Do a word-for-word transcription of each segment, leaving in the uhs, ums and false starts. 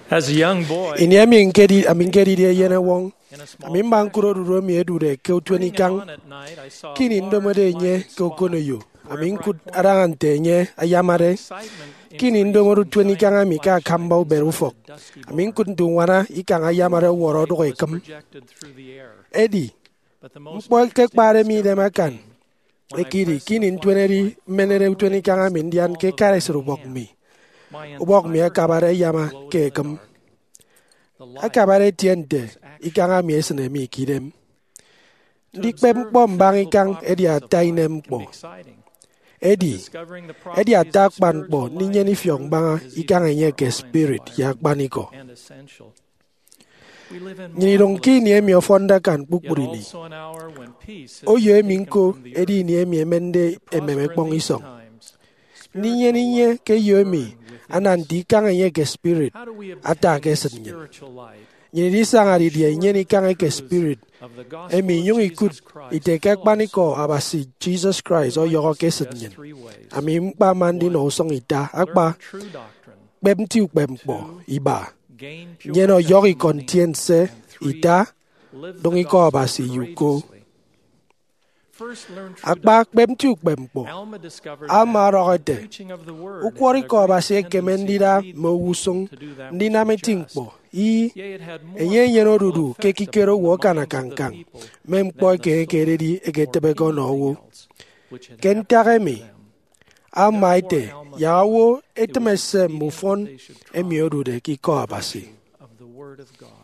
As a young boy, ini amin kedi amin kedi dia yena wong in a small amin bang kuro duro mi edu de ke tweni turning kang on at night, I saw a kini ndo large mode nye lighted ko kono spot. yo amin Wherever I kud pointed, arangante nye ayamare excitement kini ndo increased modu when tweni giant kang ami ka flashlights kambau beru inside fok the dusty amin barn. kud ndungwana ikang ayamare woro Light do was kam projected through the air, edi but the most mpo ke interesting kpare mi de discovery makan came when I ekiri pressed the kini ntweneri flashlight menere firmly tweni kang against ami the ndian palm ke of kare my suru bok hand. mi My ubok mi entire akabare body yama glowed ke in the kam dark. The light akabare tiente was actually ikang ami esne mi kidem To di observe kpem kpo the mbang physical ikang edi properties of atainem light can kpo be exciting, but edi discovering the edi properties atak of ban kpo spiritual ni light nyeni and fiong truth banga is ikang even enye more ke spirit ya awe-inspiring baniko and essential. We live in nyini dong ki marvelous ni emi times, ofonda kan yet pukpuri ni also an hour when peace has oyo been emi taken nko from the edi earth. ni emi emende To prosper ememe in kpong these isong times, ni nye ni spiritual nye light ke must yo emi burn within anan us. di kang enye ke spirit How do we ata obtain ke this sen nyen spiritual light? nyini di sanga di dia Ensure nyeni that the kang ke truths spirit of the emi gospel yung of ikut Jesus Christ ite ke fill our kpaniko souls. abasi Jesus I Christ o would like yoko to ke sen suggest nyen three ways. ami mpa mandi no One, song ita learn akpa true doctrine. kpem tiu kpem kpo Two, iba gain pure nyeno yogi testimony. kontiense And three, ita live the dongi ko gospel abasi yuko courageously. First, learn true akpa doctrine. kpem tiu kpem kpo Alma discovered alma that the rogote preaching of the word ukwori had a ko great abasi tendency to ekemendira lead the mo people wusung to do that ndi which na was meting just. kpo i Yea, it had more enye nyeno powerful dudu ke effects kikero upon the wo kana minds of the kankang people mem kpo than the ke kere sword di or egetebe ko no wo anything else which had ken happened to taremi them. alma Therefore, ite Alma yawo thought it was etemese expedient mufon that they should try emiodude ki ko the abasi virtue of the word of God.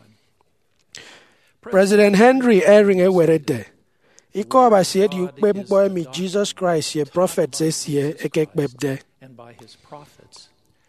President Henry Eyring ewerete The iko word of abasi edi God ukpem is kpo the emi Jesus doctrine Christ ye taught prophet by sesie Jesus eke Christ kpebde and by his prophets.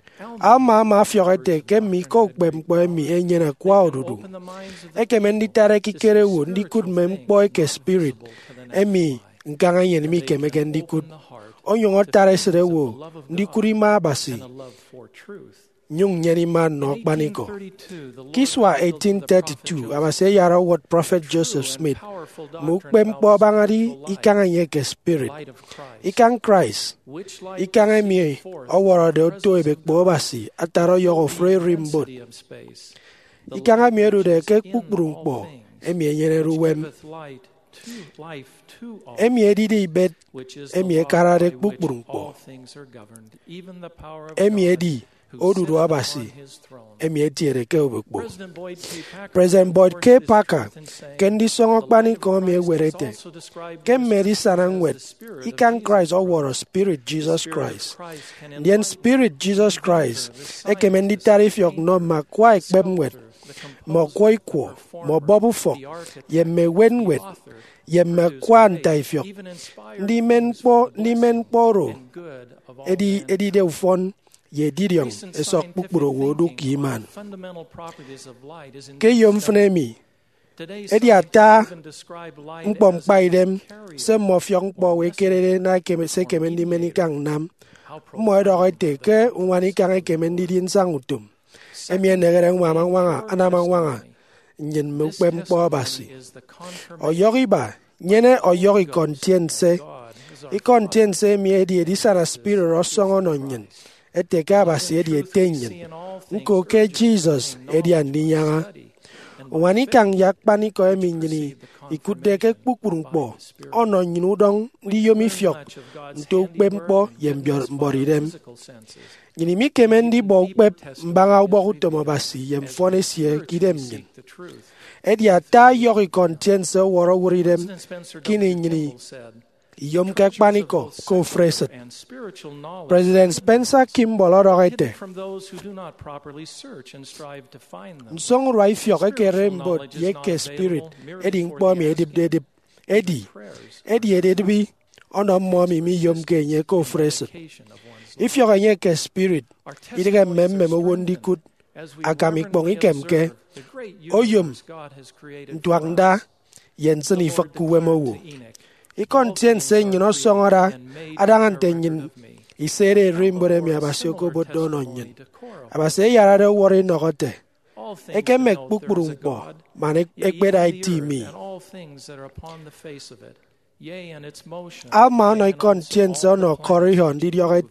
alma ama Alma knew that the fiorete words of ke mi doctrine ko had kpem great kpo emi power. enyena They kwa could odudu open the minds of the eke men di people tare to kikere see wo ndi kud spiritual mem things kpo eke not spirit visible to the naked emi eye. nkanga yen And mi they keme can gen ndi kud open the heart onyo to tare sere feelings of wo the love of ndi God kuri ma abasi and a love for truth. nyung nyeni man In no kpaniko eighteen thirty-two, the Lord kiswa revealed to the prophet eighteen thirty-two Joseph abase Smith yara what a prophet true Joseph and Smith powerful mu doctrine kpem about kpo bangari spiritual light, ikanga ye ke the spirit light of Christ, ikang Christ which light ikanga proceeded mi forth oworo from de the oto presence ebe of kpo God basi ataro to fill yogo the free rimbot immensity of space. The ikanga light mi which erude is ke in kpukpuru all kpo things, emi enyere which ruwem giveth light to life to all emi edidi things, bet which is the emi law ekarade by which kpukpuru kpo all things are governed, even the power of emi God edi who odudu sitteth abasi upon his throne. emi etiere ke obekpo President Boyd K. Packer President Boyd reinforced K. this Parker truth in saying, kendi songo the light kpani of ko mi Christ is ewerete also described ke more meri scripturally as sanangwet the Spirit of ikang Jesus Christ Christ. oworo spirit The Jesus Spirit of Christ Christ can Dien enlighten spirit Jesus the Christ inventor, the eke mendi scientist, the tarif yok no painter, ma kwa the ekbem wet sculptor, the mo composer, koi the kwo mo performer, bobu fok the architect, ye me wen the wet author, ye the me produce kwa great, ntai fyok even inspired ndi men things po for the ndi men blessing poro and good of all edi edi de mankind. ufon ye didiong Recent esok scientific pukpuro wodu thinking ki on the man fundamental properties of light is ke indeed yom stunning. fnemi Today, edi scientists ata even describe light nkpom as a kpai dem carrier se mo fyong or po we kerere messenger na ke se or ke mendi meni mediator. kang nam How mo do profound te are the ke unwani doctrines kang of ke the mendi Lord. din sang utum emi Second, negere ngwa gain mangwanga pure ana mangwanga testimony. nyen me This kpem po testimony basi is the oyogi confirmation ba by nyene the Holy oyogi Ghost kontiense that God is our i Father kontiense mi edi edi and sana Jesus spirit is osongo the no nyen Christ. ete ka Love basi and edi truth we etenyen see in all nko things ke urge us to Jesus obtain edi knowledge by andinyanga study and by wani kang faith, yak pani ko which emi nyini precede the ikude ke confirmation kpukpurung by po the Spirit. ono nyinu dong We li can yomi learn fyok much of God's nto kpem handiwork po and yem goodness by mbori our dem physical senses. nyini mi And kemen di even bo deeper kpep mbanga testimony is ubo kutomo revealed basi yem as fone we sie spiritually kidem nyen seek the truth edi with ata faith yogi and love. kontiense woro wuri dem President Spencer kini W. nyini Kimball said, yom ke treasures kpani of ko both ko secular freset and spiritual knowledge President are hidden Spencer ones, Kimball hidden orogete from those who do not properly search and strive to find them. nsong roi fyok ke Spiritual rembo knowledge is ye not ke spirit available merely edi for po the mi edip asking. dedip Even edi prayers edi are not edip bi found. ono It mo takes mi mi yom ke nye persistence ko and freset dedication of one's if life. yoga nye ke spirit Our idike testimonies memme are mo wondi strengthened kut as we akamik pong reverently ikem ke observe the great oyum universe God has created for ntwangda us. yensen The i Lord fakku wemo declared wo to Enoch, ikon "All tien things se are nyino created songora and made adangan by te a record nyin of me." isere rimbore mi Alma bore a abasyo ko similar bodo no testimony nyin to Korah. abase yarare wori nogote All things eke mek denote there is a pukpurung po God, man yea, ekbeda even the iti earth mi and all things that are upon the face of it, yea, and its motion, ama no yea, and ikon also tien se all the no planets korihon which di move diogete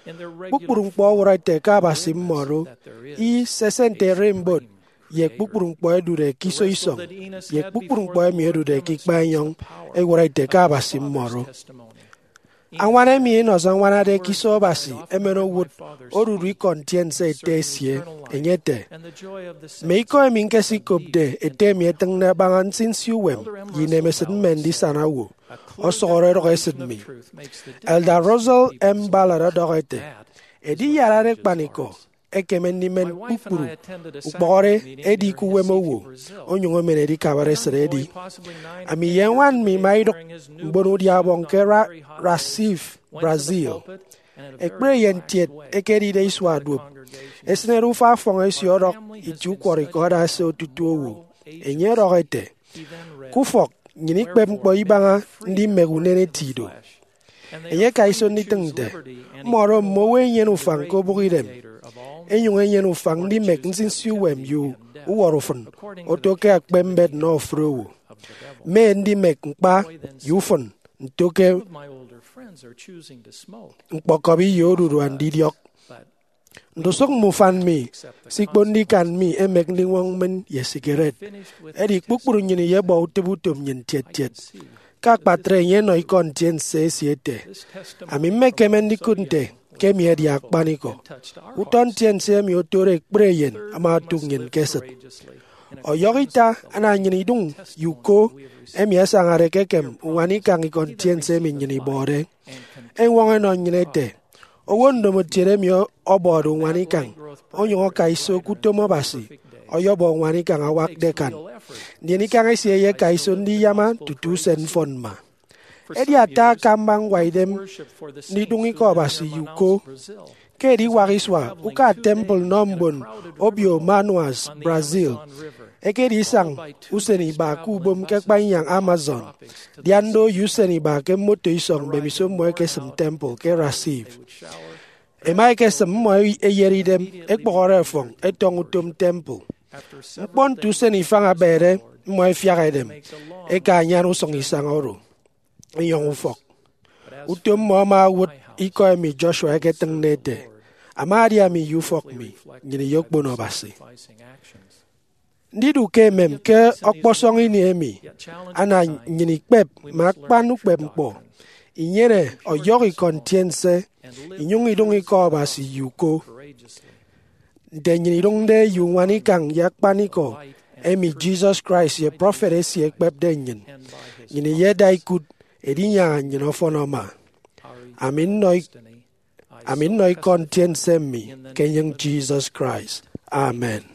Pukpurung po warai te ka basim moro. I sesente rainbow. Yek pukpurung po edure kiso isong. Yek pukpurung po mi edure kikbayong. E warai te ka basim moro. Ang wana mi no sang wana de kiso basi. Emeno wood. Oruri kontien se te sie. Enyete. Meiko e min kasi kopde. Ete mi eteng na bangan sin siuwem. Yine mesen mendi sana wu. O sore rogesid mi. Elda Rosal M. Balara dogete. Edi yararek paniko. Eke men ni men pukpuru. Ukbore edi kuwemo wu. Onyungo men edi kabare seredi. Ami yenwan mi maidok mbonu diabong ke ra Recife, Brazil. Ekbre yen tiet eke di de iswa dup. Esne rufa fong esiorok itu kwari koda se otutu wu. Enye rogete. Kufok nyinik pem po ibanga ndi megunene tido. Enye kaiso ni tengde. Moro mowe yen ufang ko bugidem. Enyung yen ufang ndi mek nsin siwem yu uwarofon. Otoke akpembed no frowu. Me ndi mek nkpa yufon. Ntoke nkpokobi yoruru andidiok. Ndosok mufan mi. Sikbondi kan mi emek ni wong men ye sigaret. Edik pukpuru nyini ye bo utebutum nyin tiet tiet. Kak patre nye no ikon tien se siete. Ami me kemen di kunte. Kemi edi akpaniko. Uton tien se mi otore ekpreyen ama atung nyin keset. O yorita ana nyini dung yuko. Emi asangare kekem wani kang ikon tien se mi nyini bore. En wong eno nyini te. Owondo mo tire mi obodo wani kang. Onyo kaiso kutomo basi. Oyobo wani kang awak dekan. Nini kang esi ye kaiso ndi yama tutu sen fon ma. Edi ata kambang waidem ni dungi ko basi yuko. Kedi wariswa uka temple nombon obio manuas Brazil. Ekedi sang useni ba kubom kekbanyang Amazon. Diando useni ba ke moto isong bemiso mo ke sem temple ke Recife. Emai ke sem mo eyeridem ekbore fong etong utum temple. Mpon tu seni fanga bere mo fiaredem. Eka nyan usong isang oro. Eyong ufok. Utum mo ma wut iko mi Joshua ke teng nete. Amadia mi ufok mi. Nyini yok bono basi. Ndidu ke mem ke okposong ini emi. Ana nyini kpep makpanu kpep mpo. Inyere oyori kontiense. Inyungi dungi ko basi yuko. De nyini dungde yungwani kang yakpaniko. Emi Jesus Christ ye prophet esi ekpep denyin. Nyini ye daikut edinya nyino fonoma. Amin noi Amin noi kontiense mi kenyang Jesus Christ. Amen.